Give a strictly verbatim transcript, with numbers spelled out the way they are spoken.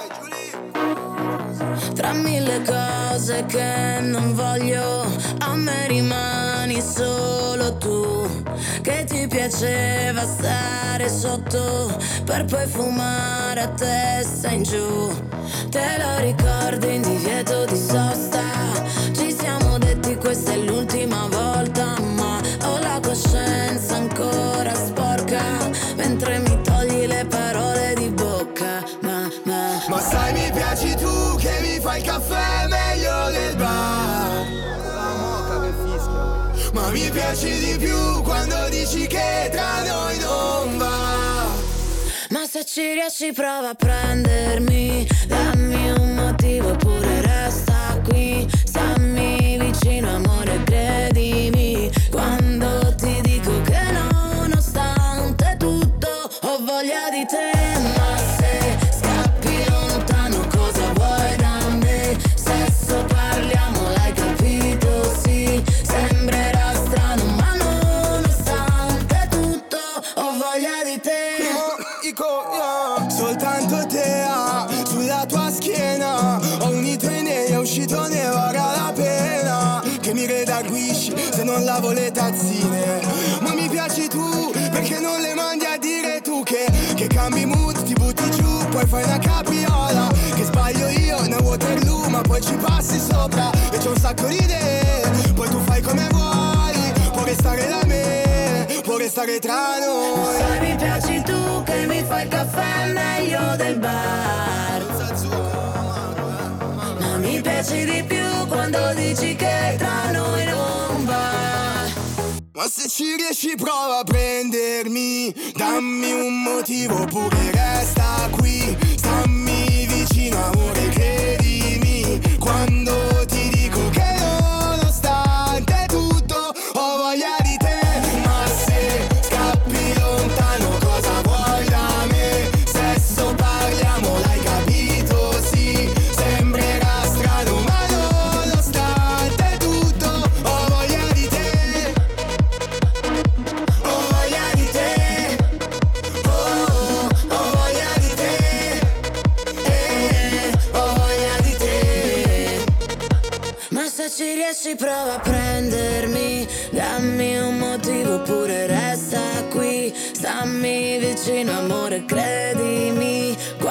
Tra mille cose che non voglio, a me rimani solo tu. Che ti piaceva stare sotto per poi fumare a testa in giù. Te lo ricordi in divieto di sosta? Ci siamo detti questa è l'ultima volta, ma ho la coscienza ancora sporca mentre mi togli le parole di bocca. Ma, ma, ma sai mi piaci tu che mi fai il caffè meglio del bar. La moca che fischia. Ma mi piaci di più quando dici che tra noi non va. Ma se ci riesci prova a prendermi, dammi un motivo pure resta qui. Stammi vicino amore credimi, quando ti dico che nonostante tutto ho voglia di te. Ma se scappi lontano cosa vuoi da me? Sesso parliamo l'hai capito sì, sembrerà strano ma nonostante tutto ho voglia di te. Soltanto te ah, sulla tua schiena ho unito i nei, è uscito ne varrà la pena. Che mi redarguisci se non lavo le tazzine. Ma mi piaci tu perché non le mandi a dire tu che, che cambi mood, ti butti giù, poi fai una capiola. Che sbaglio io nel Waterloo ma poi ci passi sopra. E c'ho un sacco di idee, poi tu fai come vuoi. Può restare da me, può restare tra noi. Se mi piaci tu che mi fai il caffè meglio del bar. Ma mi piaci di più quando dici che tra noi non va. Ma se ci riesci prova a prendermi, dammi un motivo pure resta qui. Stammi vicino amore credimi, quando ti dico che nonostante tutto ho voglia di te. Ma se scappi lontano cosa vuoi da me? Sesso parliamo l'hai capito sì, sembrerà strano ma nonostante tutto ho voglia di te. Ho voglia di te, oh, ho voglia di te, eh, ho voglia di te. Ma se ci riesci prova a prendermi, dammi un motivo pure resta qui. Stammi vicino amore credimi,